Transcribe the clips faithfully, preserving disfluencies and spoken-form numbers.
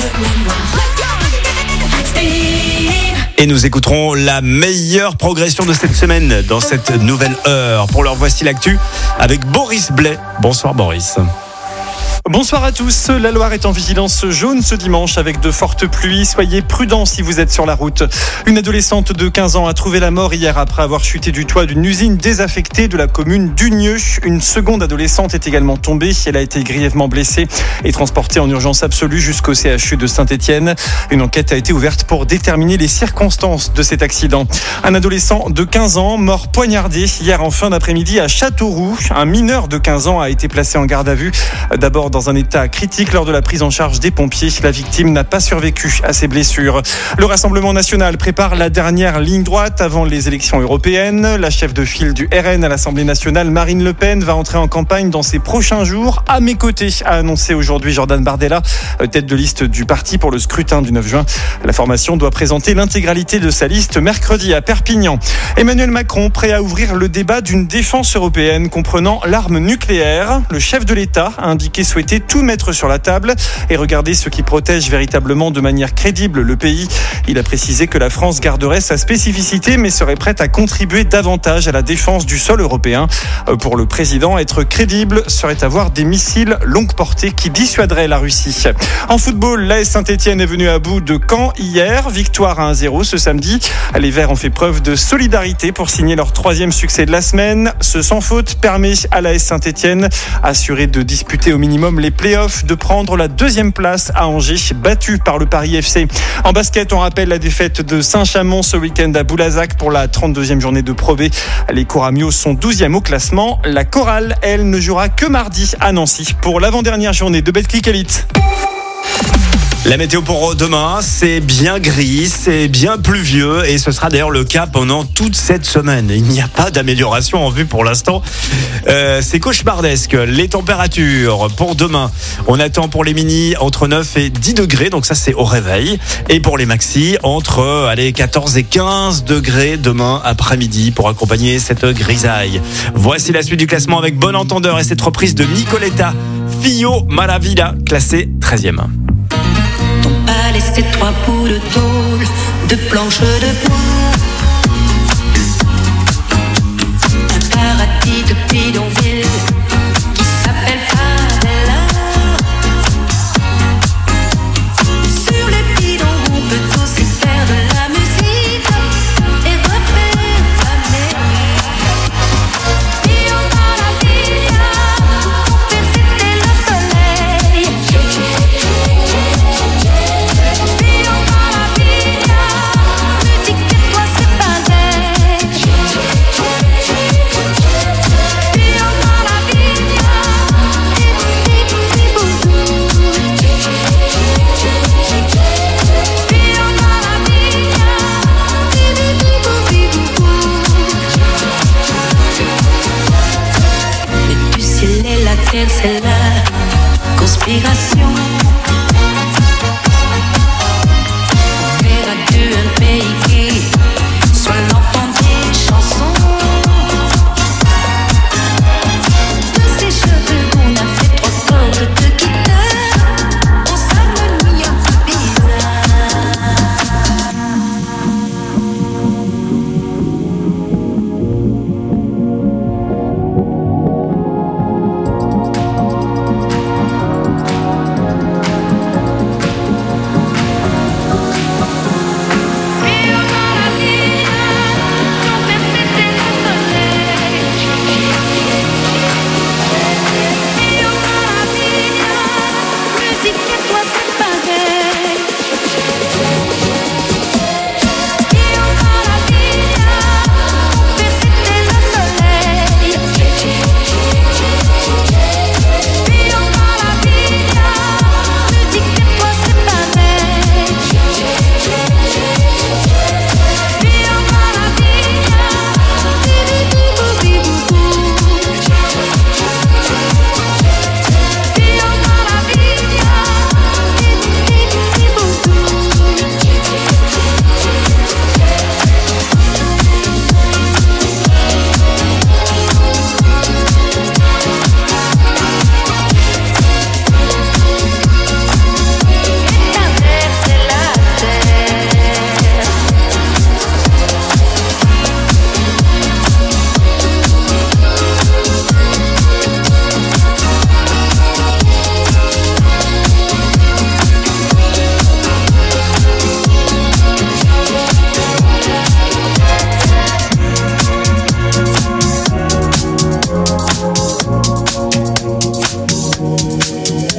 Et nous écouterons la meilleure progression de cette semaine dans cette nouvelle heure. Pour leur voici l'actu avec Boris Blais. Bonsoir Boris. Bonsoir à tous. La Loire est en vigilance jaune ce dimanche avec de fortes pluies. Soyez prudents si vous êtes sur la route. Une adolescente de quinze ans a trouvé la mort hier après avoir chuté du toit d'une usine désaffectée de la commune d'Unieux. Une seconde adolescente est également tombée. Elle a été grièvement blessée et transportée en urgence absolue jusqu'au C H U de Saint-Étienne. Une enquête a été ouverte pour déterminer les circonstances de cet accident. Un adolescent de quinze ans mort poignardé hier en fin d'après-midi à Châteauroux. Un mineur de quinze ans a été placé en garde à vue. D'abord dans un état critique lors de la prise en charge des pompiers. La victime n'a pas survécu à ses blessures. Le Rassemblement national prépare la dernière ligne droite avant les élections européennes. La chef de file du R N à l'Assemblée nationale, Marine Le Pen, va entrer en campagne dans ces prochains jours. À mes côtés, a annoncé aujourd'hui Jordan Bardella, tête de liste du parti pour le scrutin du neuf juin. La formation doit présenter l'intégralité de sa liste mercredi à Perpignan. Emmanuel Macron prêt à ouvrir le débat d'une défense européenne comprenant l'arme nucléaire. Le chef de l'État a indiqué souhaiter tout mettre sur la table et regarder ce qui protège véritablement de manière crédible le pays. Il a précisé que la France garderait sa spécificité mais serait prête à contribuer davantage à la défense du sol européen. Pour le président, être crédible serait avoir des missiles longue portée qui dissuaderaient la Russie. En football, l'A S Saint-Étienne est venu à bout de Caen hier. Victoire à un zéro ce samedi. Les Verts ont fait preuve de solidarité pour signer leur troisième succès de la semaine. Ce sans faute permet à l'A S Saint-Étienne, assuré de disputer au minimum les playoffs, de prendre la deuxième place à Angers, battu par le Paris F C. En basket, on rappelle la défaite de Saint-Chamond ce week-end à Boulazac pour la trente-deuxième journée de Pro B. Les Coramios sont douzième au classement. La Chorale, elle, ne jouera que mardi à Nancy pour l'avant-dernière journée de Betclic Elite. La météo pour demain, c'est bien gris, c'est bien pluvieux et ce sera d'ailleurs le cas pendant toute cette semaine. Il n'y a pas d'amélioration en vue pour l'instant. Euh, c'est cauchemardesque. Les températures pour demain, on attend pour les mini entre neuf et dix degrés, donc ça c'est au réveil. Et pour les maxi, entre allez, quatorze et quinze degrés demain après-midi pour accompagner cette grisaille. Voici la suite du classement avec Bon Entendeur et cette reprise de Nicoletta, Fio Maravilla, classée treizième. Laissez trois bouts de tôle, de planches de bois, un paradis de bidonville qui s'appelle Favela. Sur les bidons, on peut aussi faire de la musique et refaire l'Amérique. Io Maravilla, pour faire c'était le soleil. C'est la conspiration. On verra Dieu un pays qui soit l'enfant des chansons. De ses cheveux, on a fait trois cordes de guitare. On s'harmonie un peu bizarre.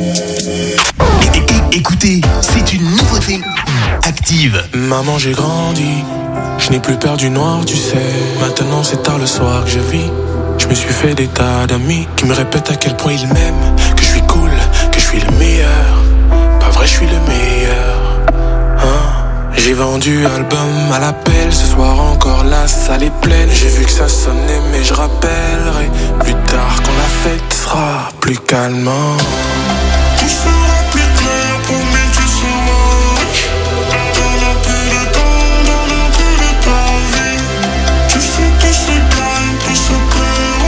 Écoutez, c'est une nouveauté Active. Maman, j'ai grandi, je n'ai plus peur du noir, tu sais. Maintenant c'est tard le soir que je vis. Je me suis fait des tas d'amis qui me répètent à quel point ils m'aiment, que je suis cool, que je suis le meilleur. Pas vrai, je suis le meilleur, hein. J'ai vendu album à l'appel, ce soir encore la salle est pleine. J'ai vu que ça sonnait mais je rappellerai plus tard quand la fête sera plus calmant. Tout sera plus clair pour mes tu seras riche. Dans un peu de temps, dans un peu de ta vie. Tu sais tout se gagne, tout se perd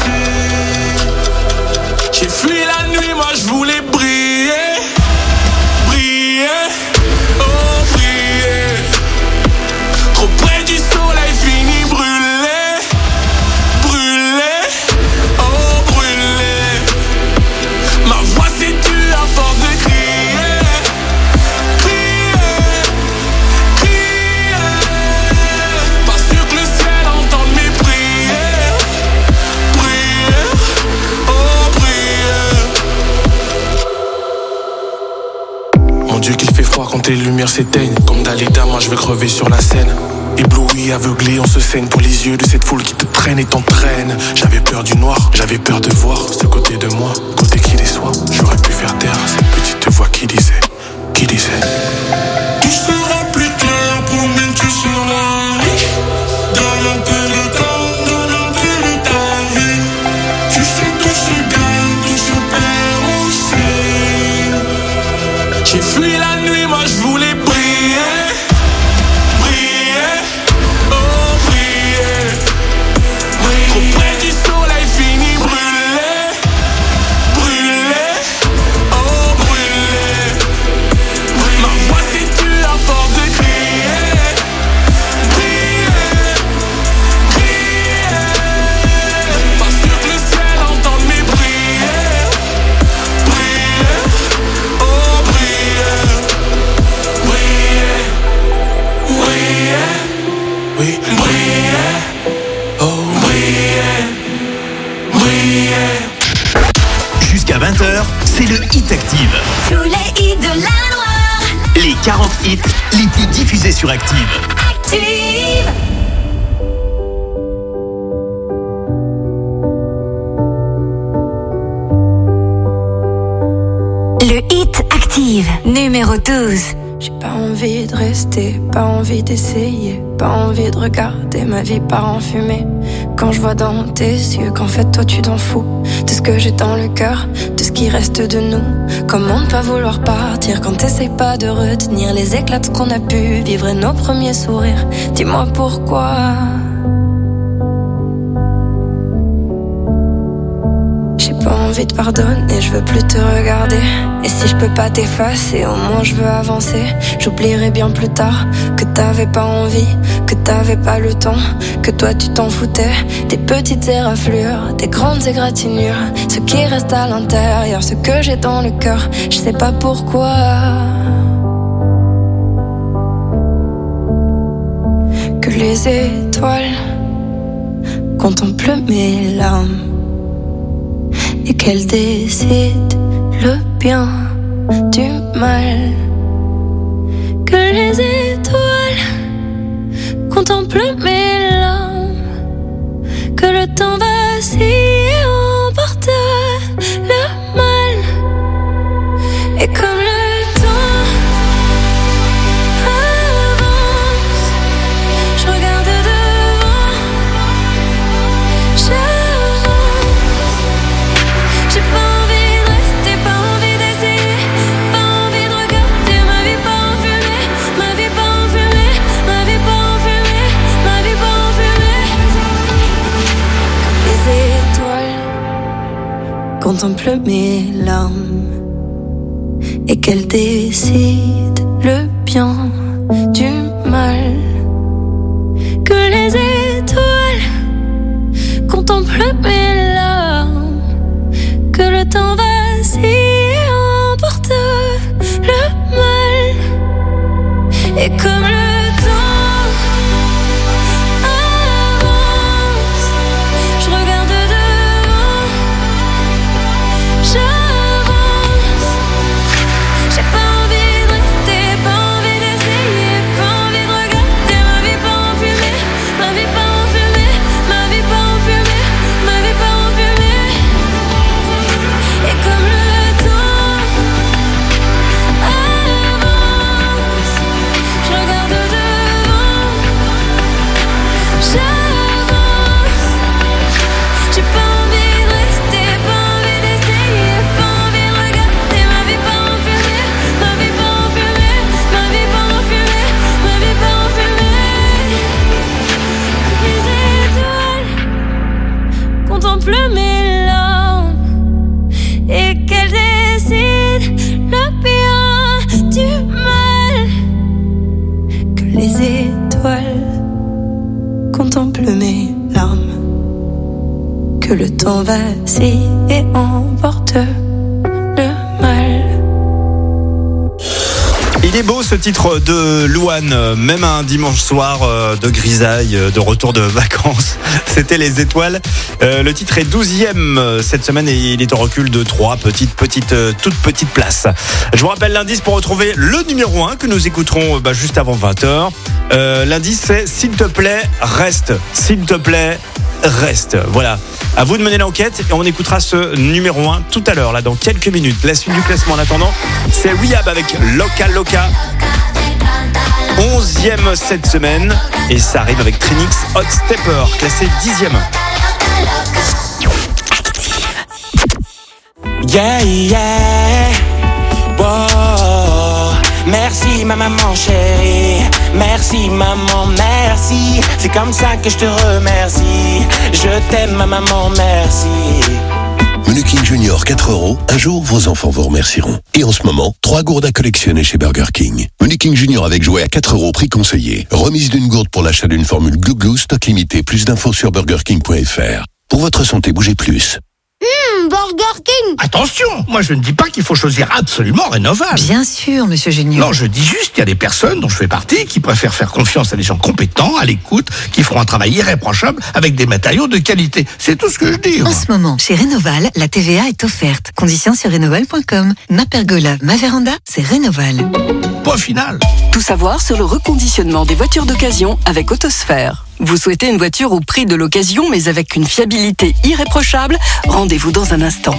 aussi. J'ai fui la nuit, moi je voulais briller. Briller, oh briller. Trop près du soleil, fini brûlé. Brûlé, oh brûlé. Ma voix s'est tue à force de crier. Crier, crier. Pas sûr que le ciel entende mes prières. Prières, oh prières. Mon Dieu qu'il fait froid quand les lumières s'éteignent. Comme Dalida, moi je vais crever sur la scène. Ébloui, aveuglé, on se saigne pour les yeux de cette foule qui te traîne et t'entraîne. J'avais peur du noir, j'avais peur de voir ce côté de moi, côté qui déçoit. J'aurais pu faire taire cette petite voix qui disait, qui disait. Tout sera plus clair, promis tu seras riche. Donne un peu de temps, donne un peu de ta vie. Tu sais tout se gagne, tout se perd aussi. J'ai fui la nuit, moi je voulais briller. Briller, oh briller. Trop près du soleil, fini brûlé. Brûlé, oh brûlé. Ma voix s'est tue à force de crier. Briller, briller. Pas sûr que le ciel entende mes prières. Briller, oh briller. Briller, briller. Oui, briller, oh briller. Briller. Jusqu'à vingt heures, c'est le Hit Active. Tous les hits de la Loire. Les quarante hits les plus diffusés sur Active. Active. Le Hit Active, numéro douze. J'ai pas envie de rester, pas envie d'essayer, pas envie de regarder ma vie part en fumée. Quand je vois dans tes yeux qu'en fait toi tu t'en fous de ce que j'ai dans le cœur, de ce qui reste de nous. Comment ne pas vouloir partir quand t'essayes pas de retenir les éclats de ce qu'on a pu vivre et nos premiers sourires. Dis-moi pourquoi. J'ai pas envie de pardonner, je veux plus te regarder. Et si je peux pas t'effacer, au moins je veux avancer. J'oublierai bien plus tard que t'avais pas envie, que t'avais pas le temps, que toi tu t'en foutais. Des petites éraflures, des grandes égratignures, ce qui reste à l'intérieur, ce que j'ai dans le cœur, je sais pas pourquoi. Que les étoiles contemplent mes larmes et qu'elles décident le bien du mal. Que les étoiles contemplent mes larmes, que le temps vacille et emporte le mal. Et comme le temps avance, je regarde devant, j'avance. J'ai pas envie de rester, pas envie d'essayer, pas envie de regarder ma vie pas en fumée, ma vie pas en fumée, ma vie pas en fumée, ma vie pas en fumée. Comme les étoiles contemplent mes larmes et qu'elles décident le bien du mal. Que les étoiles contemplent mes larmes, que le temps vacille et emporte le mal. Et comme le temps avance, je regarde devant, j'avance. que le temps vacille et emporte le mal. Il est beau ce titre de Louane, même un dimanche soir de grisaille, de retour de vacances. C'était Les Étoiles. Euh, le titre est douzième cette semaine et il est en recul de trois petites, petites, toutes petites places. Je vous rappelle l'indice pour retrouver le numéro un que nous écouterons bah, juste avant vingt heures. Euh, l'indice c'est s'il te plaît, reste. S'il te plaît, reste. Voilà. À vous de mener l'enquête et on écoutera ce numéro un tout à l'heure, là, dans quelques minutes. La suite du classement en attendant, c'est Rehab avec Loca Loca. onzième cette semaine. Et ça arrive avec Trinix Hot Stepper, classé dixième. Yeah, yeah. Wow. Merci ma maman chérie. Merci maman, merci. C'est comme ça que je te remercie. Je t'aime ma maman, merci. Menu King Junior quatre euros. Un jour, vos enfants vous remercieront. Et en ce moment, trois gourdes à collectionner chez Burger King. Menu King Junior avec jouet à quatre euros, prix conseillé. Remise d'une gourde pour l'achat d'une formule Glouglou, stock limité. Plus d'infos sur burger king point f r. Pour votre santé, bougez plus. Mmh, Burger King. Attention, moi je ne dis pas qu'il faut choisir absolument Rénoval. Bien sûr, monsieur Junior. Non, je dis juste qu'il y a des personnes dont je fais partie qui préfèrent faire confiance à des gens compétents, à l'écoute, qui feront un travail irréprochable avec des matériaux de qualité. C'est tout ce que je dis. En moi. ce moment, chez Rénoval, la T V A est offerte. Conditions sur rénoval point com. Ma pergola, ma véranda, c'est Rénoval. Point final. Tout savoir sur le reconditionnement des voitures d'occasion avec Autosphère. Vous souhaitez une voiture au prix de l'occasion mais avec une fiabilité irréprochable? Rendez-vous dans un instant.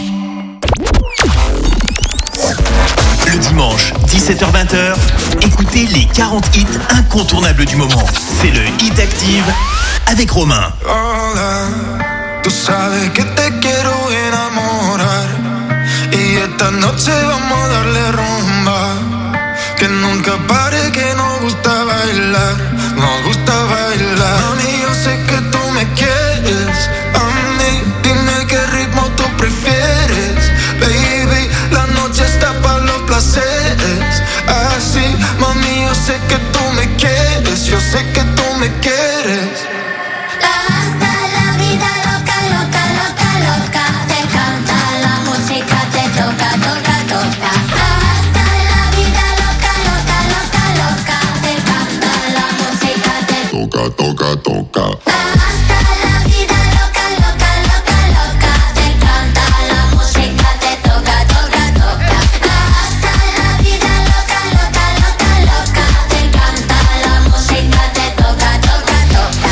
Le dimanche, dix-sept heures vingt, écoutez les quarante hits incontournables du moment. C'est le Hit Active avec Romain. Hola, tú sabes que te quiero enamorar y esta noche vamos a darle rumba, que nunca pare, que nos gusta bailar, nos gusta bailar. Mami, yo sé que tú me quieres, a mí dime qué ritmo tú prefieres, baby, la noche está para los placeres, así, mami, yo sé que tú me quieres, yo sé que tú me quieres. Hasta la vida loca, loca, loca, loca. Te canta la música, te toca, toca, toca. Hasta la vida loca, loca, loca, loca. Te canta la música, te Toca, toca, toca. Hasta la vida loca, loca, loca, loca. Te canta la música, te toca, toca, toca. Hasta la vida loca, loca, loca, loca. Te canta la música, te toca, toca, toca.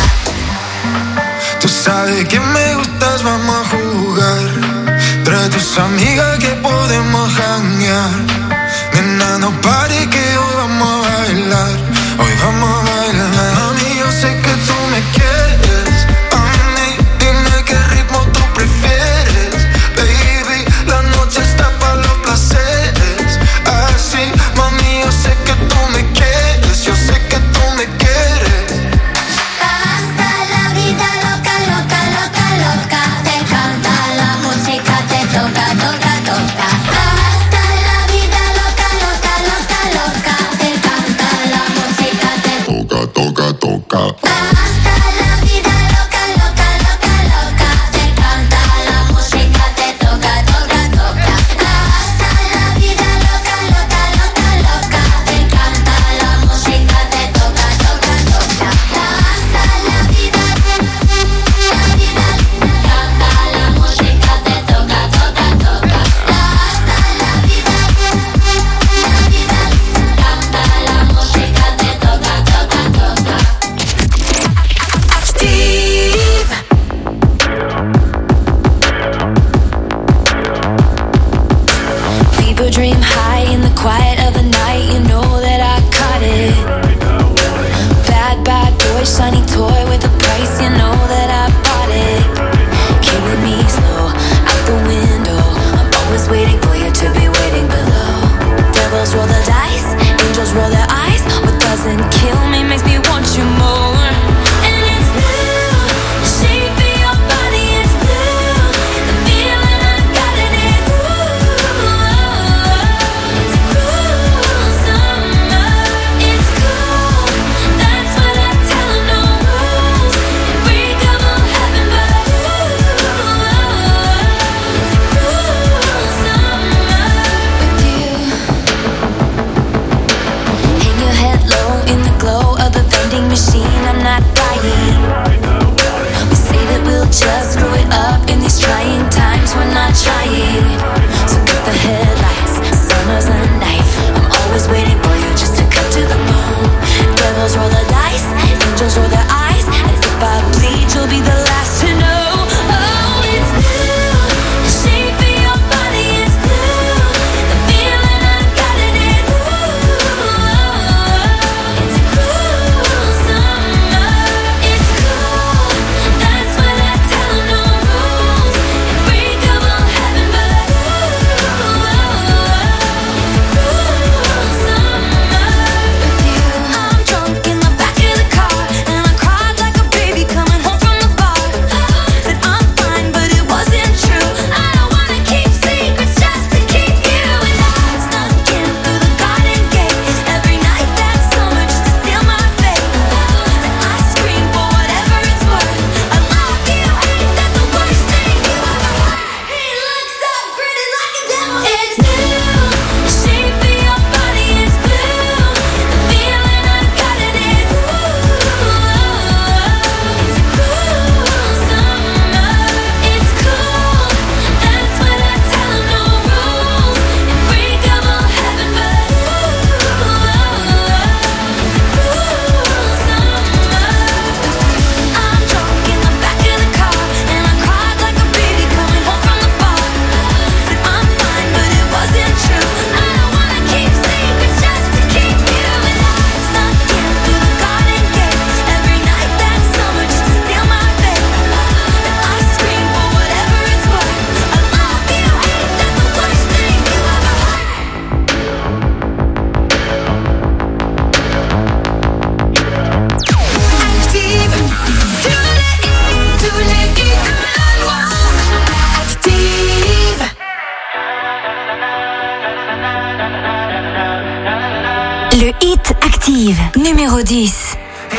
Tú sabes que me gustas, vamos a jugar. Trae tus amigas que podemos janguear. Nena, no pare que hoy vamos a bailar. Hoy vamos a bailar. Mami, yo sé que tú me quieres. A mí, dime qué ritmo tú prefieres. Baby, la noche está para los placeres. Así, mami, yo sé que tú me quieres. Yo sé que tú me quieres. Hasta la vida loca, loca, loca, loca. Te canta la música, te toca, toca, toca. Hasta la vida loca, loca, loca, loca. Te canta la música, te Toca, toca, toca. Hasta la vida loca, loca, loca, loca. Te canta la música, te toca, toca, toca. Hasta la vida loca, loca, loca, loca. Te canta la música, te toca, toca, toca. Hasta la vida, la vida, canta la música, te toca, toca, toca. Hasta la vida, la vida, canta la música, te toca, toca, toca. Steve. People dream high in the quiet of the night. You know that I caught it. Bad, bad boy, shiny toy with a price. You know that I bought it. Killing me slow, out the window. I'm always waiting for you to be waiting below. Devils roll the dice, angels roll their eyes. What doesn't kill me makes me want you more. And it's blue, the shape of your body is blue. The feeling I got it is ooh, it's a cruel summer. It's cool, that's what I tell 'em, no rules. Break 'em Le Hit Active, numéro dix.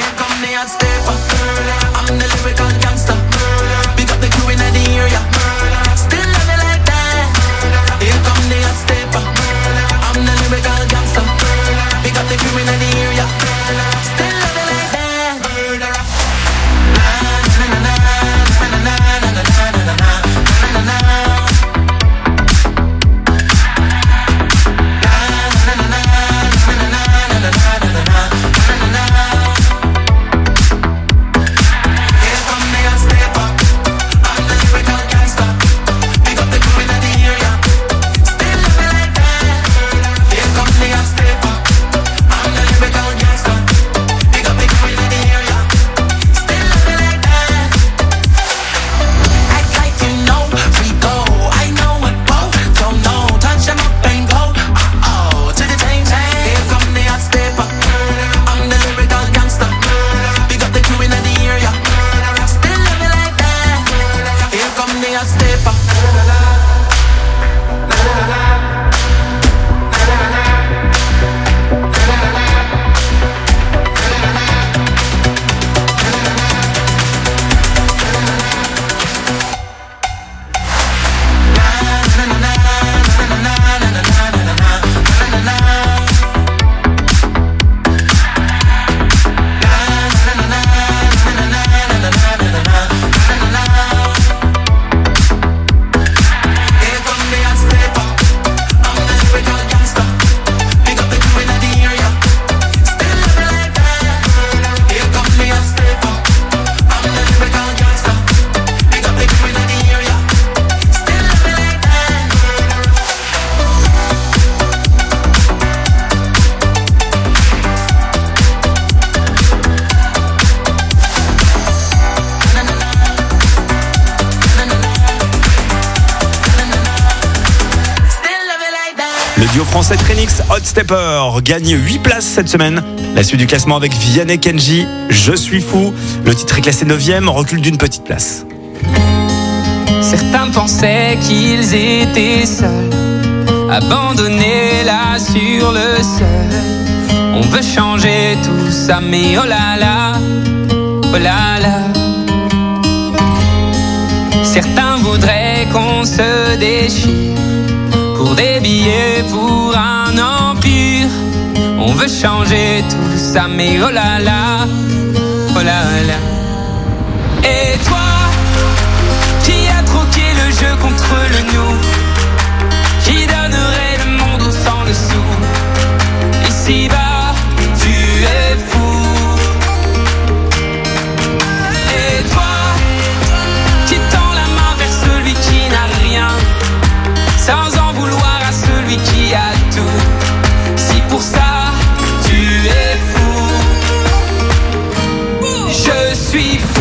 Le duo français Trinix Hot Stepper gagne huit places cette semaine. La suite du classement avec Vianney Kenji, Je suis fou. Le titre est classé neuvième, recule d'une petite place. Certains pensaient qu'ils étaient seuls, abandonnés là sur le sol. On veut changer tout ça, mais oh là là, oh là là. Certains voudraient qu'on se déchire pour des billets, pour un empire. On veut changer tout ça, mais oh là là, oh là là. Et toi, qui a troqué le jeu contre le nous, qui donnerait le monde au sang dessous. Ici-bas, tu es fou. Et toi, qui tend la main vers celui qui n'a rien, sans en vouloir à celui qui a tout. Si pour ça, tu es fou, je suis fou.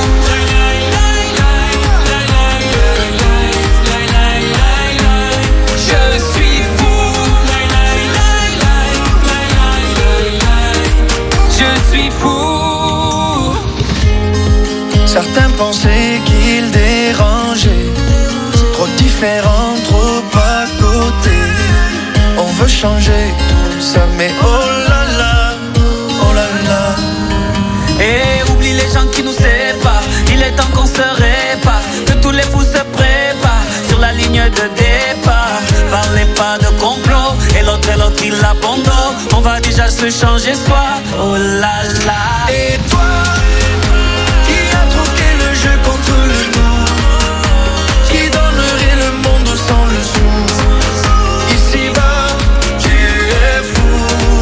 Certains pensaient qu'ils dérangeaient, trop différents, trop à côté. On veut changer tout ça, mais oh là là, oh là là. Et oublie les gens qui nous séparent, il est temps qu'on se répare, que tous les fous se préparent sur la ligne de départ. Parlez pas de complot, et l'autre et l'autre il abandonne. On va déjà se changer soi, oh là là. Et toi, contre le nous, qui donnerait le monde sans le sou. Ici-bas, tu es fou.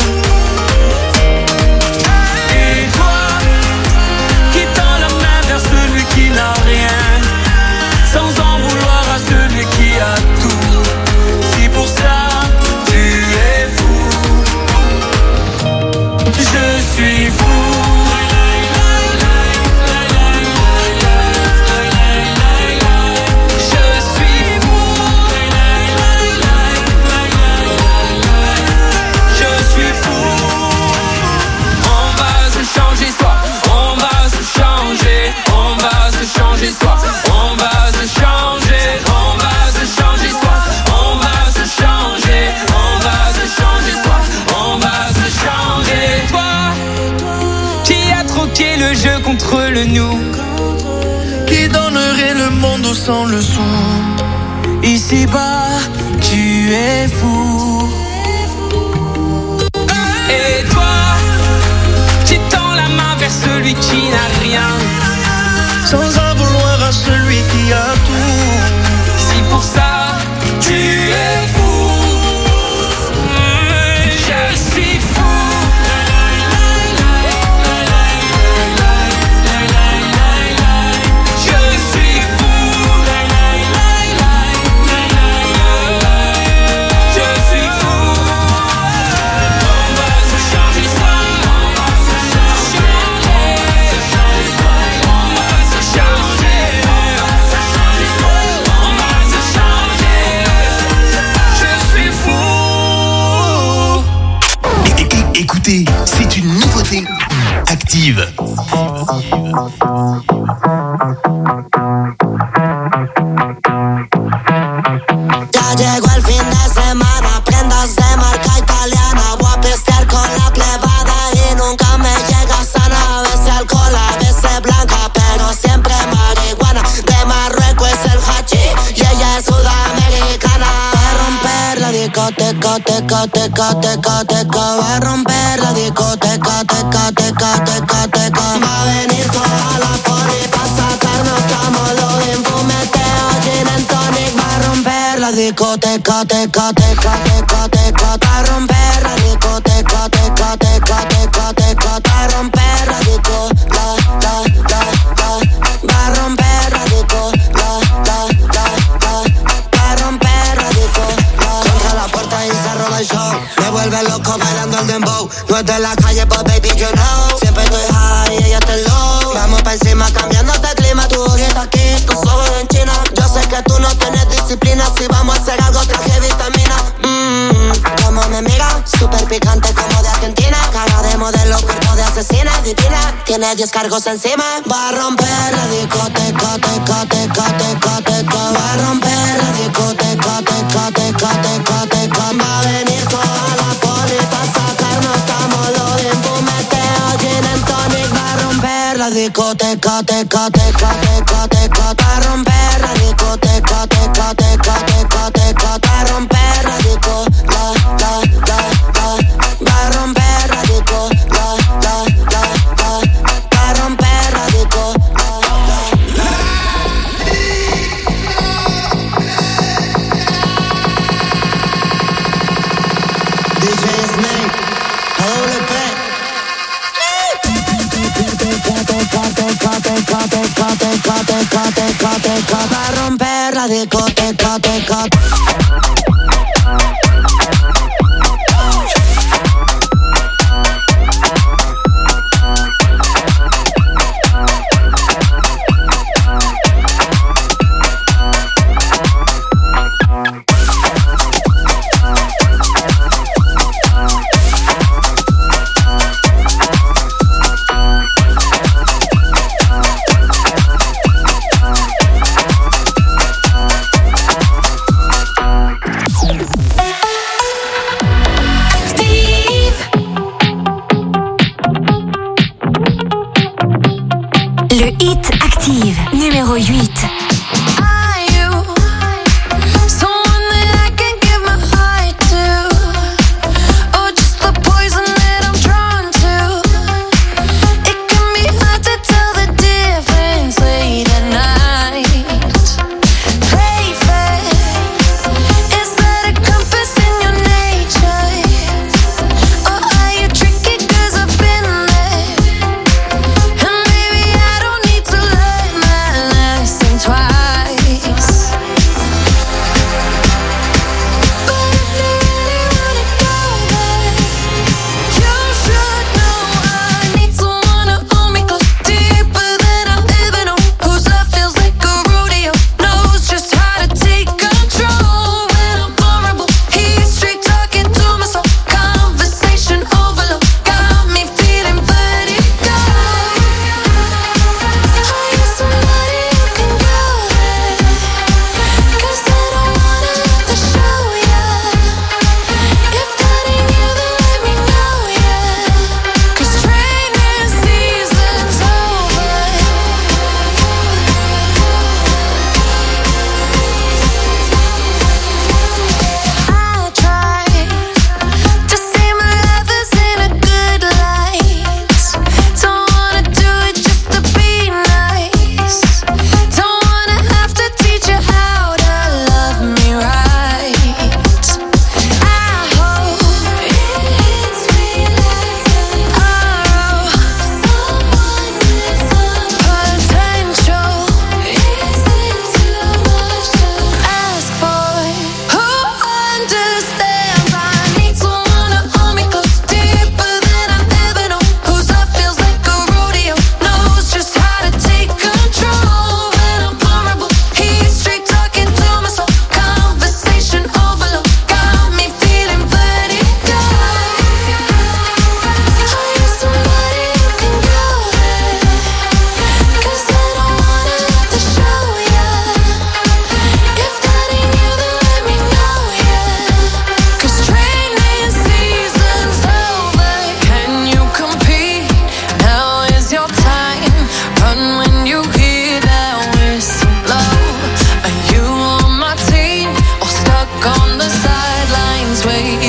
Et toi, qui tend la main vers celui qui n'a rien, sans en vouloir à celui qui a tout. Si pour ça, tu es fou, je suis fou. contre le nous, qui donnerait le monde sans le sou. Ici-bas, tu es fou. Et toi, tu tends la main vers celui qui n'a rien, sans en vouloir à celui qui a tout. Si pour ça, tu es fou. Je suis fou. Écoutez, c'est une nouveauté. Active. Ya llegó el fin de semana, prendas de marca italiana. Voy a pistear con la plebada y nunca me llega sana. A veces alcohol, a veces blanca, pero siempre marihuana. De Marruecos es el hachís y ella es sudamericana. Va a romper la discoteca, teca, teca, teca, teca. Va a romper la discoteca, teca, teca, teca, teca. Va a venir toda la poli pa' sacarnos cámodo en fumeteo, gin and tonic. Va a romper la discoteca, teca, teca, teca, teca. Va a romper la discoteca, teca, teca, teca, teca. Va a romper la disco, la, la, la, la. Va a romper la disco, la, la, la, la. Va a romper la disco, la. Contra la puerta y cerro el show. Me vuelve loco bailando el dembow. No es de la calle, but baby, you know. Siempre estoy high y ella está low. Vamos pa' encima cambiándote el clima. Tu ojita aquí, tus ojos en China. Yo sé que tú no tienes disciplina. Si vamos a hacer algo, traje vitamina. Mmm, como me mira, súper picante como de Argentina. Cara de modelo, cuerpo de asesina, divina. Tiene diez cargos encima. Va a romper la discoteca, teca, teca, teca, teca. Va a romper la discoteca, teca, teca, teca, teca. Va a venir toda la poli pa' sacarnos cámodo en fumeteo, gin and tonic. Va a romper la discoteca, teca, teca, teca, teca. Va a romper la discoteca, teca, teca, teca, teca. Va a romper la disco, la, la, la, la. Va a romper la disco, la, la, la, la. Va a romper la disco, la, la, la. D J Snake, doble P. Va a romper la discoteca, teca. Le Hit Active, numéro huit. Twice.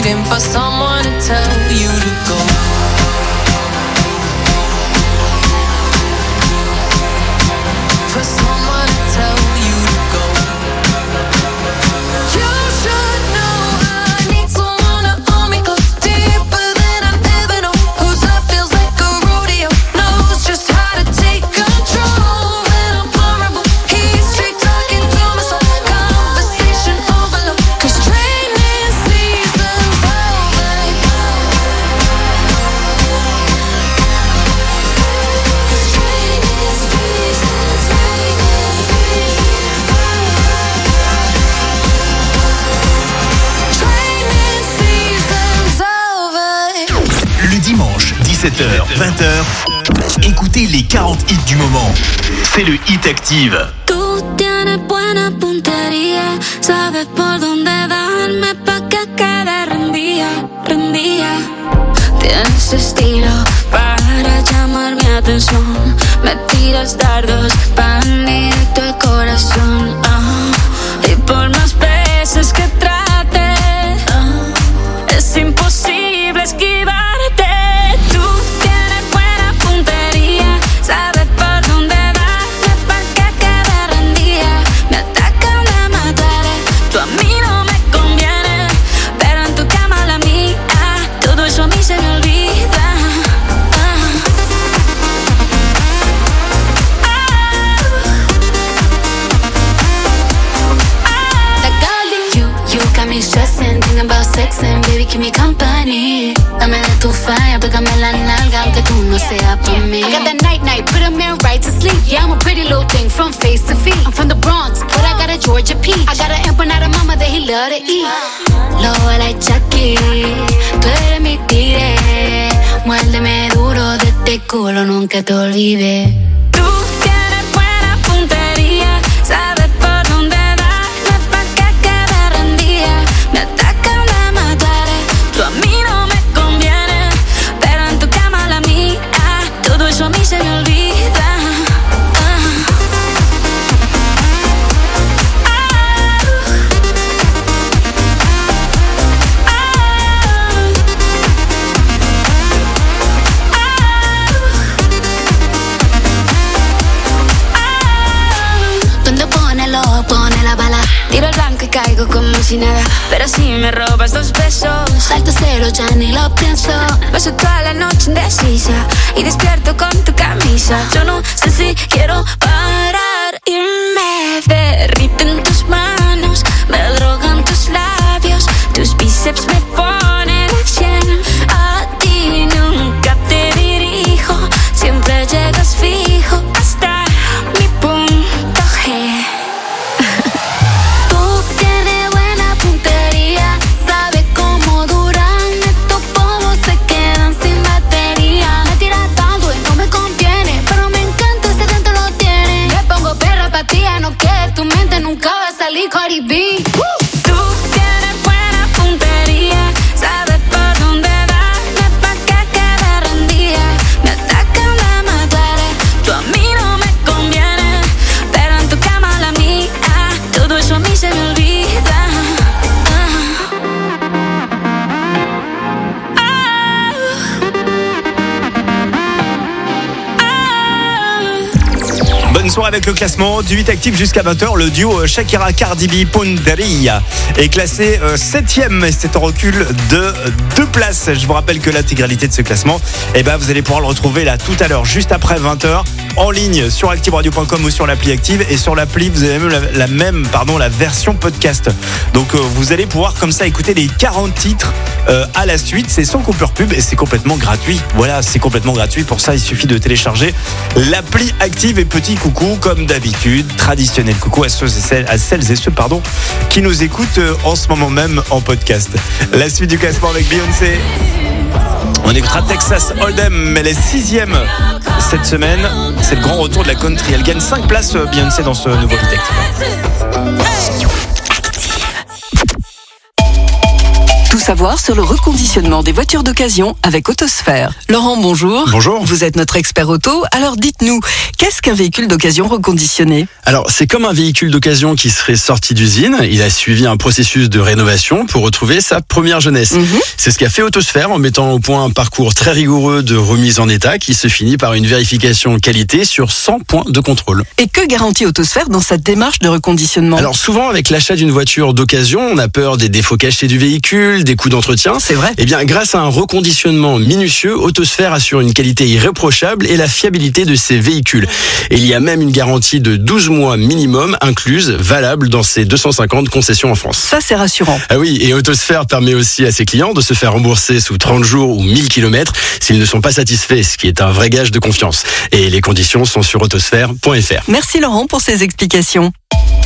waiting for someone to tell you to go. For someone to tell you to go. You should know I need someone to hold me close, deeper than I've ever known. Whose love feels like a rodeo, knows just how to take control when I'm vulnerable. He's straight talking to my soul, conversation overload. 'Cause training season's over. 'Cause training season's Training season's over. Le dimanche, dix-sept heures, vingt heures, écoutez les quarante hits du moment. C'est le Hit Active. Tú tienes buena puntería, sabes por dónde darme pa' que quede rendida, rendida. Tienes estilo para llamar mi atención, me tiras dardos pa' directo al corazón. Ah, y por más veces que trate, ah, es imposible esquivarte. Tú tienes buena puntería, sabes por dónde darme pa' que quede rendida. Me atacan, me mataré, tú a mí no me conviene, pero en tu cama la mía, todo eso a mí se me olvida. Ah. That golden you, you got me stressing, thinking about sexing, baby keep me company. Dame de tu falla, pégame la nalga, aunque tú no seas pa' mí. I got that night night, put a man right to sleep. Yeah, I'm a pretty little thing from face to feet. I'm from the Bronx, but I got a Georgia peach. I got an empanada mama that he love to eat. Lobo like Chucky, tú eres mi tigre. Muérdeme duro de este culo, nunca te olvides. Tú tienes buena puntería, sabes por dónde darme pa' que quede rendida. Me atacan, me mataré, tú a mí no me conviene, pero en tu cama la mía, todo eso a mí se me olvida. Donde pone el ojo, pone la bala. Tiro el blanco y caigo como si nada. Pero si me robas dos besos, salto cero, ya ni lo pienso. Paso toda la noche indecisa y despierto con tu camisa. Yo no sé si quiero parar y me derriten tus manos, me drogan tus labios, tus bíceps me ponen a cien. A ti nunca te dirijo, siempre llegas fijo hasta mi punto G. Tú tienes buena puntería, sabes cómo duran estos pomos, se quedan sin batería. Me tiras tanto y no me conviene, pero me encanta ese tanto lo tiene. Me pongo perra pa' ti, no que tu mente nunca va a salir Cardi B. Tú tienes buena puntería, sabes por dónde darme pa' que quede rendida. Me atacan, me mataré, tú a mí no me conviene, pero en tu cama la mía, todo eso a mí se me olvida. Bonne soirée avec le classement du Hit Active jusqu'à vingt heures. Le duo Shakira Cardi B Punteria est classé septième et c'est en recul de deux places. Je vous rappelle que l'intégralité de ce classement, eh ben, vous allez pouvoir le retrouver là tout à l'heure, juste après vingt heures, en ligne sur active radio point com ou sur l'appli Active. Et sur l'appli, vous avez même la, la même, pardon, la version podcast. Donc euh, vous allez pouvoir comme ça écouter les quarante titres euh, à la suite. C'est sans coupure pub et c'est complètement gratuit. Voilà, c'est complètement gratuit. Pour ça, il suffit de télécharger l'appli Active. Et petit coucou, comme d'habitude, traditionnel coucou à ceux et celles, à celles et ceux pardon, qui nous écoutent en ce moment même en podcast. La suite du classement avec Beyoncé. On écoutera Texas Hold'em, elle est sixième cette semaine. C'est le grand retour de la country. Elle gagne cinq places, Beyoncé, dans ce nouveau Hit Active. Tout ça savoir sur le reconditionnement des voitures d'occasion avec Autosphère. Laurent, bonjour. Bonjour. Vous êtes notre expert auto, alors dites-nous, qu'est-ce qu'un véhicule d'occasion reconditionné ? Alors, c'est comme un véhicule d'occasion qui serait sorti d'usine. Il a suivi un processus de rénovation pour retrouver sa première jeunesse. Mmh. C'est ce qu'a fait Autosphère en mettant au point un parcours très rigoureux de remise en état qui se finit par une vérification qualité sur cent points de contrôle. Et que garantit Autosphère dans cette démarche de reconditionnement ? Alors, souvent, avec l'achat d'une voiture d'occasion, on a peur des défauts cachés du véhicule, des coûts d'entretien. C'est vrai. Eh bien, grâce à un reconditionnement minutieux, Autosphère assure une qualité irréprochable et la fiabilité de ses véhicules. Et il y a même une garantie de douze mois minimum incluse, valable dans ses deux cent cinquante concessions en France. Ça, c'est rassurant. Ah oui, et Autosphère permet aussi à ses clients de se faire rembourser sous trente jours ou mille kilomètres s'ils ne sont pas satisfaits, ce qui est un vrai gage de confiance. Et les conditions sont sur autosphère point f r. Merci Laurent pour ces explications.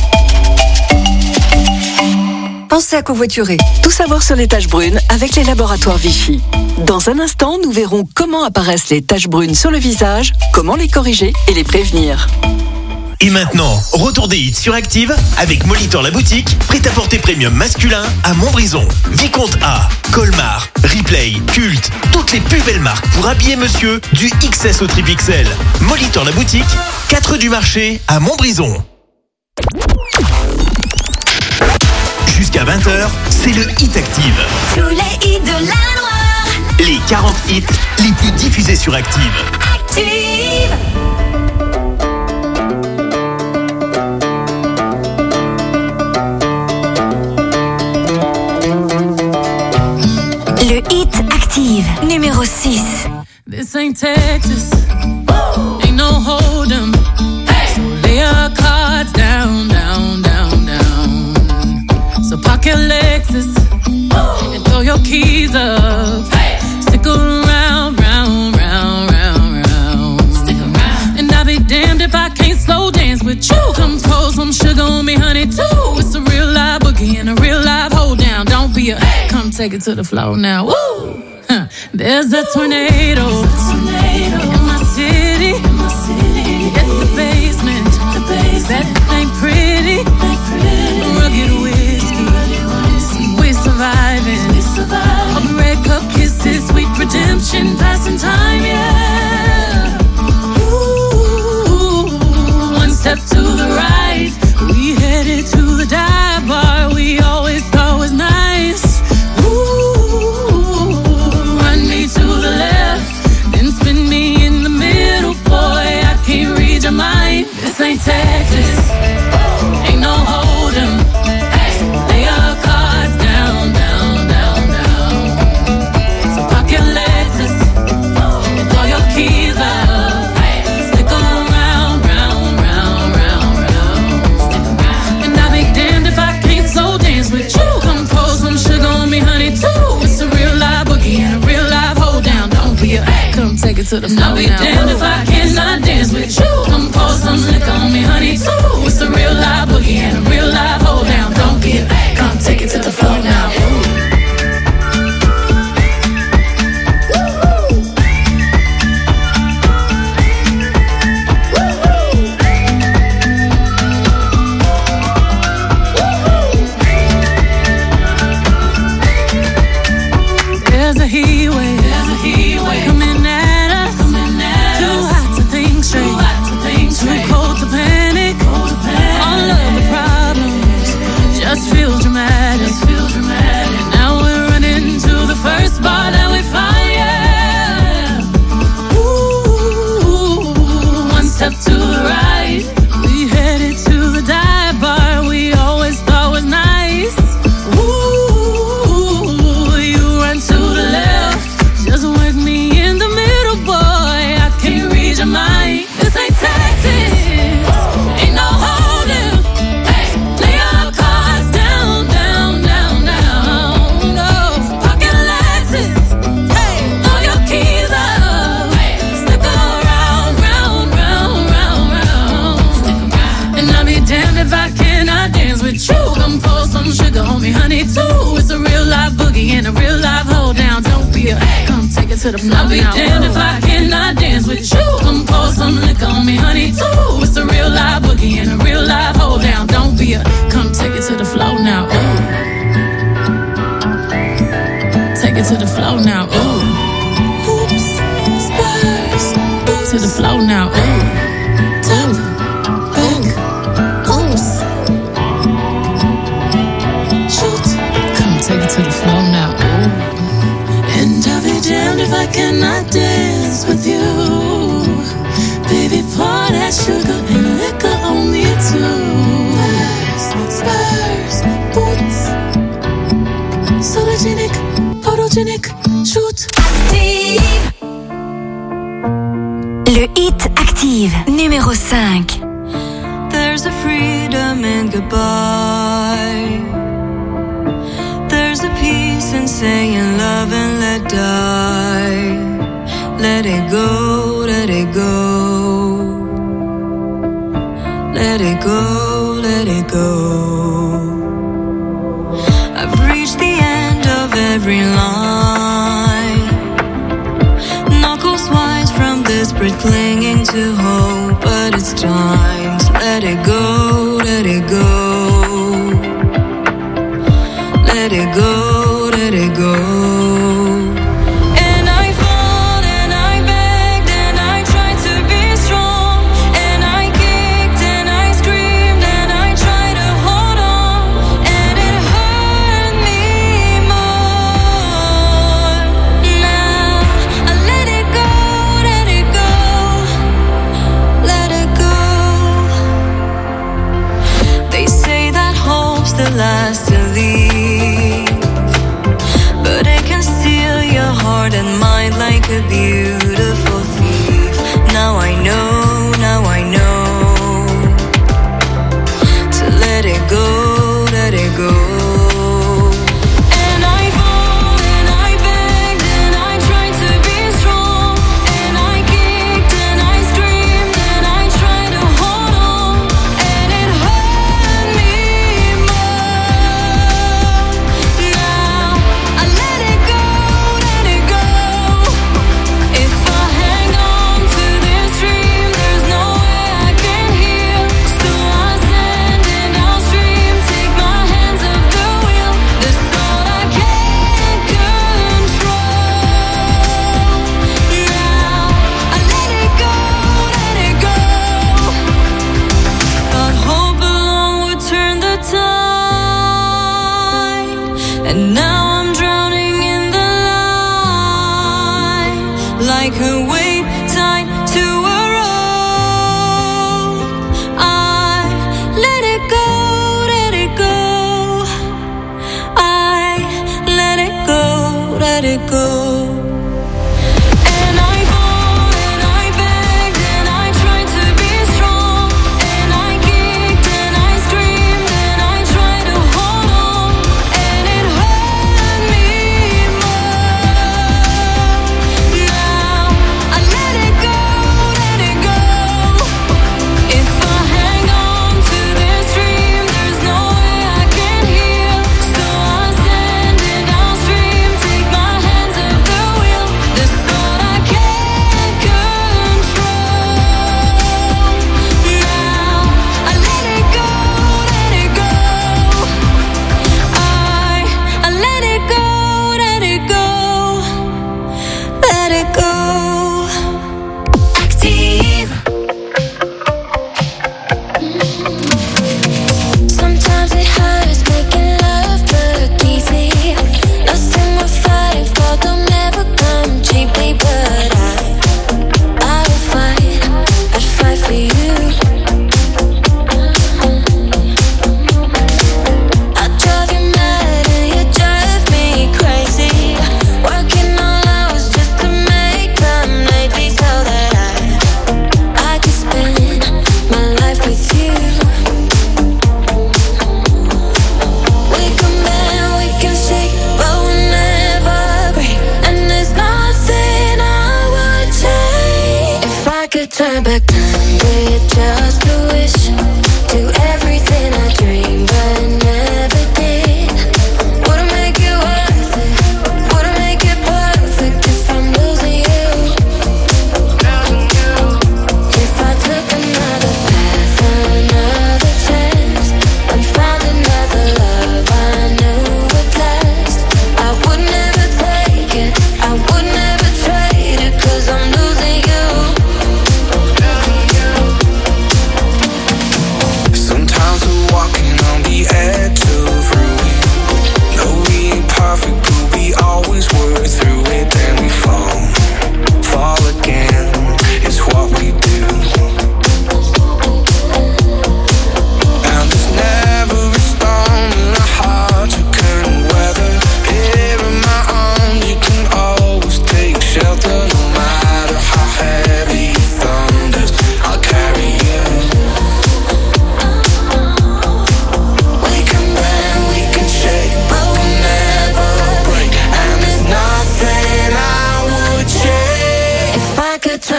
Pensez à covoiturer. Tout savoir sur les taches brunes avec les laboratoires Vichy. Dans un instant, nous verrons comment apparaissent les taches brunes sur le visage, comment les corriger et les prévenir. Et maintenant, retour des hits sur Active avec Molitor la boutique, prêt-à-porter premium masculin à Montbrison. Vicomte A, Colmar, Replay, Culte, toutes les plus belles marques pour habiller monsieur du X S au triple X L. Molitor la boutique, quatre rue du Marché à Montbrison. Jusqu'à vingt heures, c'est le Hit Active. Tous les hits de la Loire. Les quarante hits les plus diffusés sur Active. Active. Le Hit Active, numéro six. This ain't Texas. Ain't no hold'em. So lay your cards down, down, down, down. So park your Lexus and throw your keys up. Stick around, round, round, round, round. Stick around. And I'll be damned if I can't slow dance with you. Come pour some sugar on me, honey, too. It's a real live boogie and a real live hold down. Don't be a come take it to the floor now. Woo! Huh. There's a tornado, tornado in my city. In my city. At the basement, the basement. That ain't pretty. Ain't pretty. Rugged whiskey, we surviving. We surviving. All the red cup kisses, sweet redemption, passing time, yeah. Ooh, one step to the right, we headed to the dive bar. We always thought was nice. To the left, then spin me in the middle, boy, I can't read your mind. This ain't Texas, ain't no hold'em. Lay your cards down, down, down, down. So park your Lexus and throw your keys up. Stick around, round, round, round, round. And I'll be damned if I can't slow dance with you. Come pour some sugar on me, honey, too. It's a real live boogie and a real live down, don't be a come take it to the floor. I'll be now. Damned if I cannot dance with you. Come pour some liquor on me, honey, too. It's a real live boogie and a real live hold down. Don't be a come take it to the floor now. There's a heat wave. There's a heat wave coming at us. Coming at Too us. hot to think straight. Too hot to think straight. Too cold to panic. Cold to panic. All of the problems just feel dramatic. Just feel dramatic. Now we're running to the first bar that we find. Yeah. Ooh, one step to the right. We headed to the dive bar we always thought was nice. Just work me in the middle, boy. I can't read your mind. This ain't Texas. Ain't no hold'em. Lay your cards down, down, down, down. No, park your Lexus. Throw your keys up. Stick around, round, round, round, round. And I'll be damned if I cannot dance with you. Come pour some sugar on me, honey, too. It's a real live boogie and a real live hold down. Don't be a come take it to the floor. I'll be now. Damned if I cannot dance with you. Come pour some liquor on me, honey, too. It's a real live boogie and a real live hold down. Don't be a come take it to the floor now. Ooh. to the flow now. Ooh, hoops, spurs, boots to the flow now. Ooh, top, back, oops, shoot. Come take it to the flow now. Ooh, and I'll be damned if I cannot dance with you. Baby, pour that sugar and liquor on me too. Spurs, boots, sologenic, photogenic, shoot. Active. Le hit Active, numéro cinq. There's a freedom in goodbye. There's a peace in saying love and let die. Let it go, let it go. Let it go, let it go. I've reached the end of every line. Knuckles wise from desperate clinging to hope. But it's time to let it go, let it go. Let it go, let it go. Last to leave, but it can steal your heart and mind like a beautiful thief. Now I know, now I know to let it go, let it go. I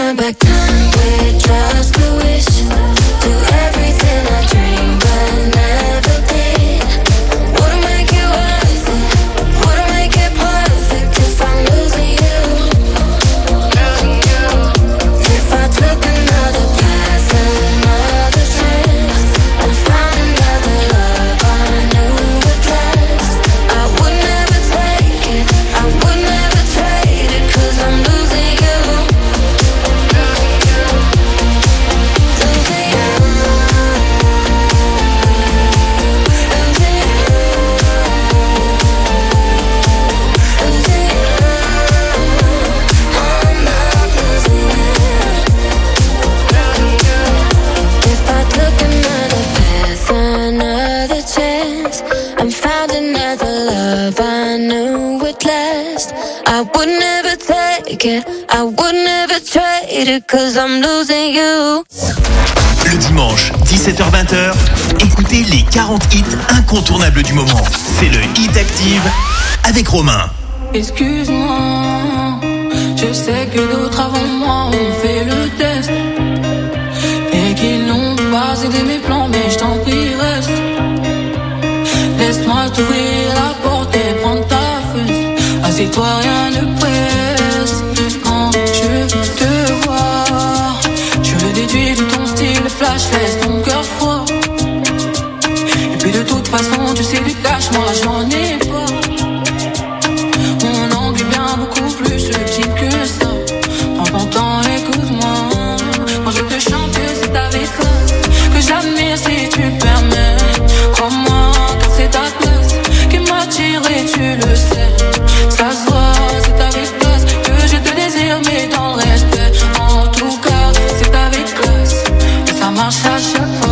turn back time with just a wish. Do everything I dreamed but never did. Wouldn't make it worth it, wouldn't make it perfect if I'm losing you. If I took another path, another chance, and found another love I knew would last, I would never take it, I would never trade it, 'cause I'm losing you. Losing you. Losing you. Losing you. I'm not losing you. If I took another path, another chance, and found another love I knew would last, I would never take it, I would never trade it, 'cause I'm losing you. Le dimanche, dix-sept heures vingt, écoutez les quarante hits incontournables du moment. C'est le Hit Active avec Romain. Excuse-moi, je sais que d'autres avant moi ont fait le test et qu'ils n'ont pas aidé mes plans, mais je t'en prie reste. Laisse-moi t'ouvrir la porte et prendre ta fesse. Assieds-toi, rien ne presse. Quand je te vois, je le déduis de ton style flash, laisse ton cœur froid. Et puis de toute façon, tu sais du cash, moi j'en ai pas. Mon angle est bien beaucoup plus subtil que ça. Prends ton temps, écoute-moi. Quand je te chante, c'est avec classe que j'admire si tu permets. Crois-moi, car c'est ta classe qui m'attire et tu le sais. Ça se voit, c'est avec classe que je te désire, mais dans le respect. En tout cas, c'est avec classe et ça marche à chaque fois.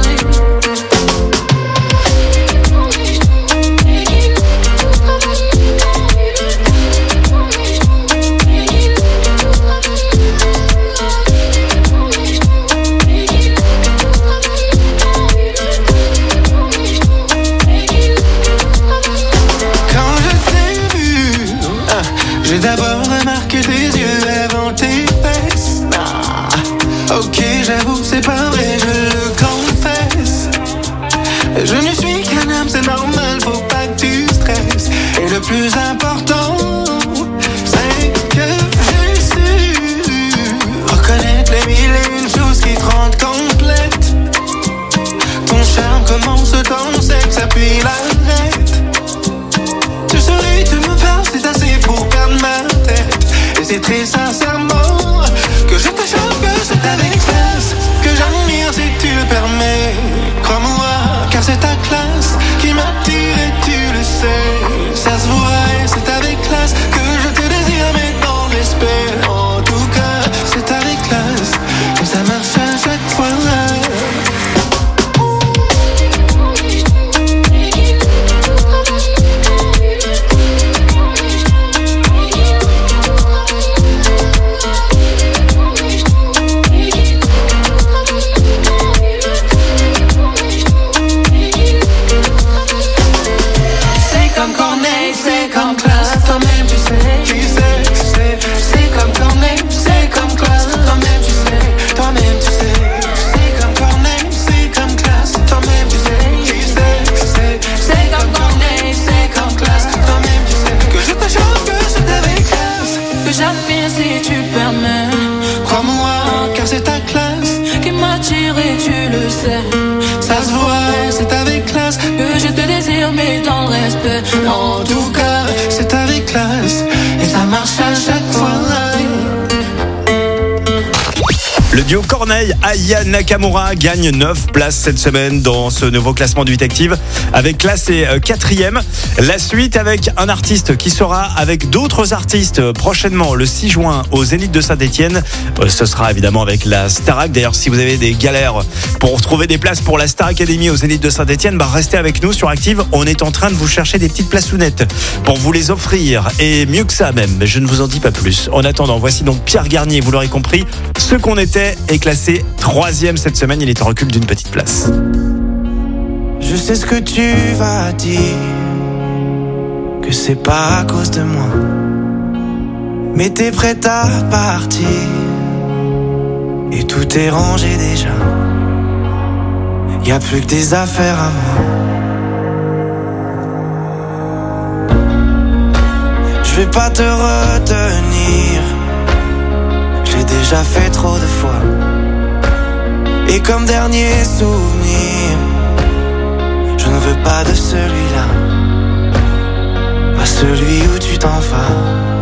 Quand je t'ai vu, ah, j'ai d'abord remarqué tes yeux avant tes fesses. Ah, ok, j'avoue, c'est pas vrai, je le confesse. Je ne suis qu'un homme, c'est normal, faut pas que tu stresses. Et le plus important, c'est que j'ai su reconnaître les mille et une choses qui te rendent complète. Ton charme commence dans le sexe, appuie l'arrête. Tu souris, tu me parles, c'est assez pour perdre ma tête. Et c'est très sincèrement que je te chante, que c'est avec classe que j'admire si tu le permets. Crois-moi, car c'est ta classe qui m'attire et tu le sais. Ça se voit et c'est avec classe que je te désire, mais dans le respect. En tout cas, c'est avec classe et ça marche à chaque fois. C'est comme Corneille, c'est comme classe, toi-même tu sais, tu sais, tu sais. C'est comme Corneille, c'est comme classe, toi-même tu sais, toi-même tu sais. C'est comme Corneille, c'est comme classe, toi-même tu sais, tu sais, tu sais. C'est comme Corneille, c'est comme classe, toi-même tu sais. Que je te chante, que c'est avec classe que j'admire si tu permets. Crois-moi, car c'est ta classe qui m'attire et tu le sais. Ça se voit, c'est avec classe que je te désire, mais dans le respect. En tout cas, c'est avec classe et ça marche à chaque fois. Le duo Corneille Aya Nakamura gagne neuf places cette semaine dans ce nouveau classement du Hit Active avec classe et euh, quatrième. La suite avec un artiste qui sera avec d'autres artistes euh, prochainement le six juin au Zénith de Saint-Etienne. Euh, ce sera évidemment avec la Starac. D'ailleurs, si vous avez des galères pour trouver des places pour la Star Academy au Zénith de Saint-Etienne, bah restez avec nous sur Active. On est en train de vous chercher des petites places sounettes pour vous les offrir et mieux que ça même. Mais je ne vous en dis pas plus. En attendant, voici donc Pierre Garnier. Vous l'aurez compris, ce qu'on était est classé troisième cette semaine. Il est en recul d'une petite place. Je sais ce que tu vas dire, que c'est pas à cause de moi, mais t'es prête à partir et tout est rangé déjà. Y a plus que des affaires à moi. Je vais pas te retenir, j'ai déjà fait trop de fois. Et comme dernier souvenir, je ne veux pas de celui-là, pas celui où tu t'en vas.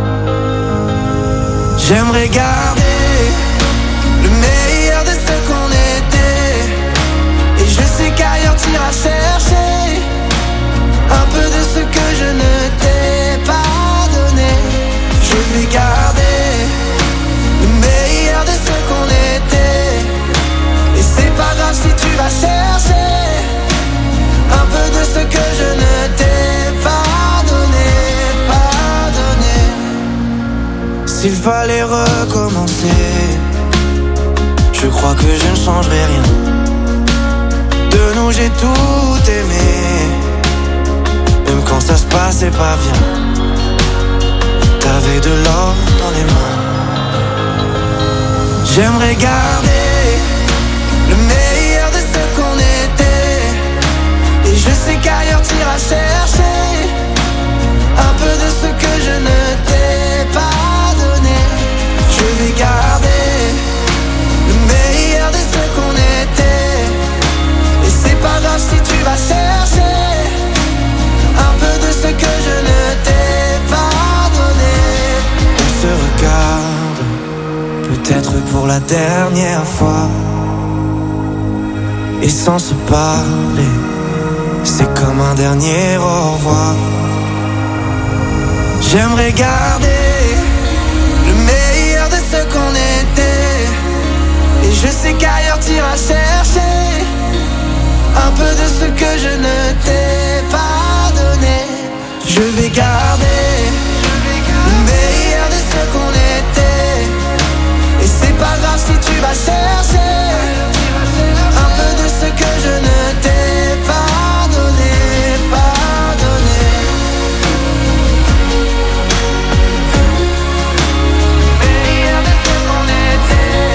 J'aimerais garder le meilleur de ce qu'on était, et je sais qu'ailleurs t'iras chercher un peu de ce que je ne t'ai pas donné. Je vais garder le meilleur de ce qu'on était, et c'est pas grave si tu vas chercher un peu de ce que je ne t'ai pas donné, pas donné. S'il fallait recommencer, je crois que je ne changerai rien. De nous j'ai tout aimé, même quand ça se passait pas bien. T'avais de l'or dans les mains. J'aimerais garder le meilleur de ce qu'on était, et je sais qu'ailleurs t'iras chercher un peu de ce que je ne t'ai pas donné. Je vais garder le meilleur de ce qu'on était, et c'est pas grave si tu vas chercher un peu de ce que je ne t'ai pas donné. On se regarde, peut-être pour la dernière fois, et sans se parler, c'est comme un dernier au revoir. J'aimerais garder le meilleur de ce qu'on était, et je sais qu'ailleurs t'iras chercher un peu de ce que je ne t'ai pas donné. Je vais garder le meilleur de ce qu'on était, et c'est pas grave si tu vas chercher un peu de ce que je ne t'ai pas donné, pas donné. Meilleur de ce qu'on était,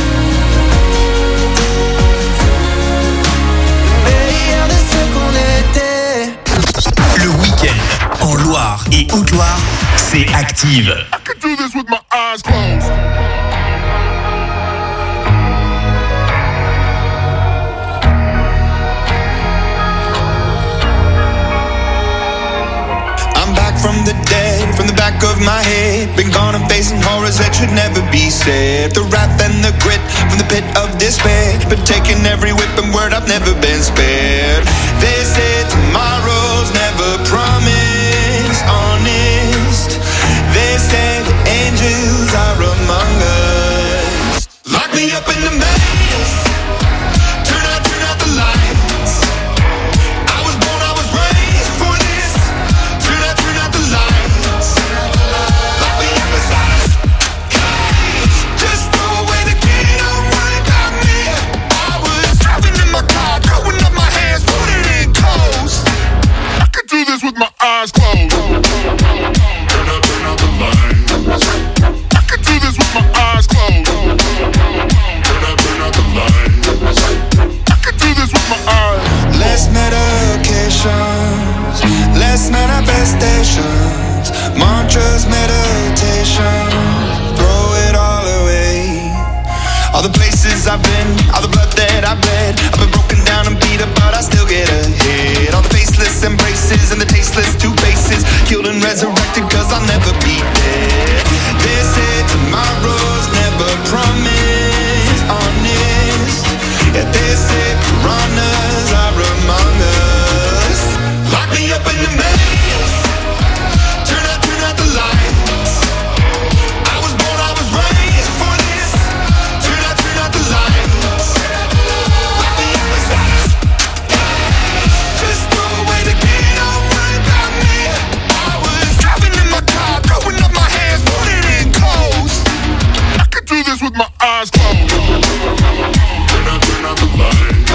meilleur de ce qu'on était. Le week-end en Loire et Haute-Loire, c'est Active. I could do this with my eyes closed. I'm back from the dead, from the back of my head. Been gone and facing horrors that should never be said. The wrath and the grit from the pit of despair. Been taking every whip and word, I've never been spared. They said tomorrow's never promised, honest. They said angels are among us. Lock me up in the maze, turn out, turn out the lights. I was born, I was raised for this. Turn out, turn out the lights. Lock me up inside a cage. Just throw away the key, don't worry about me. I was driving in my car, throwing up my hands, putting it in coast. I could do this with my eyes closed. Turn out, turn out the lights. I could do this with my eyes closed. Turn out, turn out the lights. I could do this with my eyes. Less medications, less manifestations, mantras, meditation, throw it all away. All the places I've been, all the blood that I've bled, I've been broken down and beat up, but I still get ahead. All the faceless embraces and the tasteless two faces, killed and resurrected cause I'll never be dead. They said tomorrow's never promised, honest. Yeah, they said piranhas are among us. Lock me up in the maze, turn out, turn out the lights. I was born, I was raised for this. Turn out, turn out the lights. Lock me up inside a cage. Just throw away the key, don't worry about me. I was driving in my car, throwing up my hands, putting it in coast. I could do this with my eyes closed. Turn out, turn out the lights.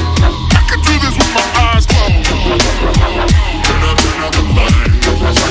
I could do this with my eyes closed. Turn out, turn out the lights.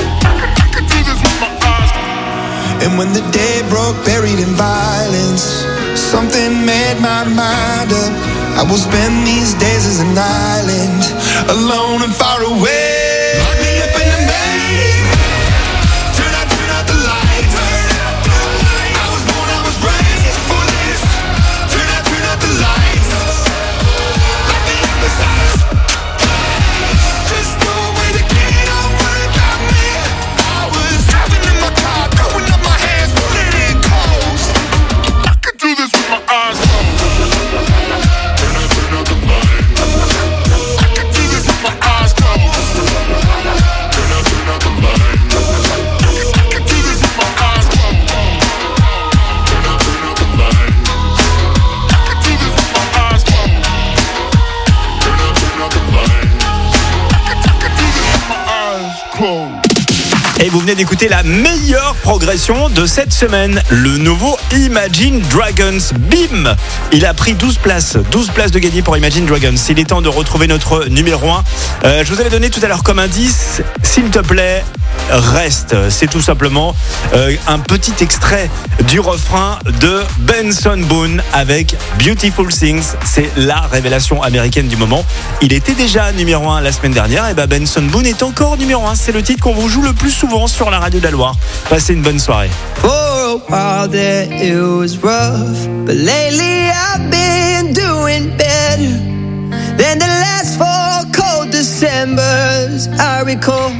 I could do this with my eyes closed. And when the day broke, buried in violence, something made my mind up. I will spend these days as an island, alone and far away. Lock me up in a maze. Turn out, turn out the lights. I was born, I was raised for this. Turn out, turn out the lights. Lock me up beside us. Just go away to get don't worry about me. I was driving in my car, throwing up my hands, pulling in coast. I could do this with my eyes closed. Turn out, turn out the lights. I could do this with my eyes closed. Turn out, turn out the lights. I could do this with my eyes closed. Turn out, turn out the lights. I could do this with my eyes closed. Turn out, turn out the lights. I could, I could do this with my eyes closed. Et vous venez d'écouter la meilleure progression de cette semaine, le nouveau Imagine Dragons. Bim! Il a pris douze places, douze places de gagné pour Imagine Dragons. Il est temps de retrouver notre numéro un. Euh, je vous avais donné tout à l'heure comme indice, s'il te plaît, reste. C'est tout simplement euh, un petit extrait du refrain de Benson Boone avec Beautiful Things. C'est la révélation américaine du moment. Il était déjà numéro un la semaine dernière. Et ben Benson Boone est encore numéro un. C'est le titre qu'on vous joue le plus souvent sur la radio de la Loire. Passez une bonne soirée. For a while there it was rough, but lately I've been doing better than the last four cold Decembers I recall.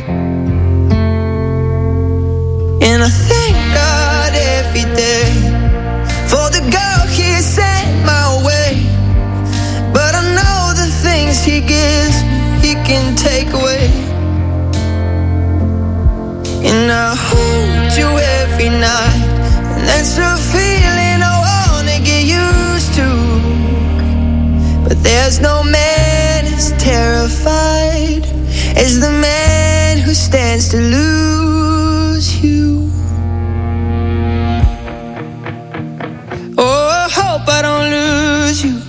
And I thank God every day for the girl He sent my way. But I know the things He gives me, He can take away. And I hold you every night, and that's a feeling I wanna get used to. But there's no man as terrified as the man who stands to lose you. Oh, I hope I don't lose you.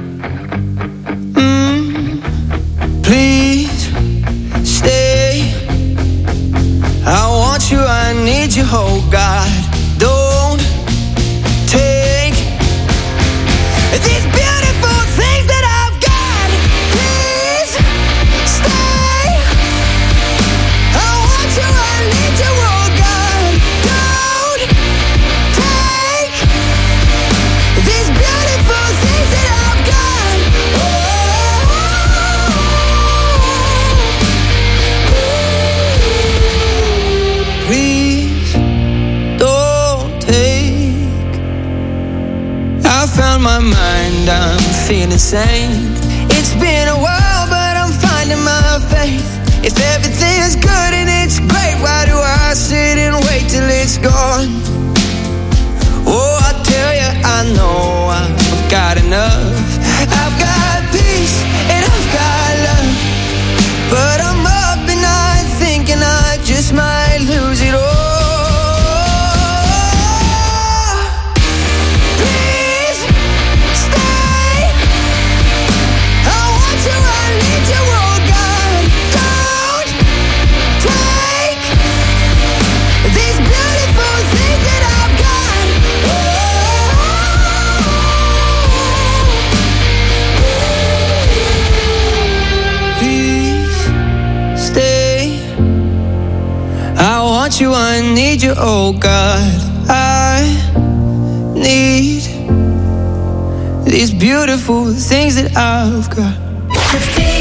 Mm, please stay. I want you, I need you, oh God. Don't take these beautiful things that I've got. Please stay. I want you, I need you, oh God. Don't take these beautiful things that I've got. Please don't take. I found my mind, I'm feeling sane. It's been a while, but I'm finding my faith. If everything's good and it's great, why do I sit and wait till it's gone? Oh, I tell you, I know I've got enough. I've got peace and I've got love, but I'm up and I'm thinking I just might lose it all. Please stay. I want you, I need you, oh God. Don't take these beautiful things that I've got. Please stay. I want you, I need you, oh God. I need these beautiful things that I've got.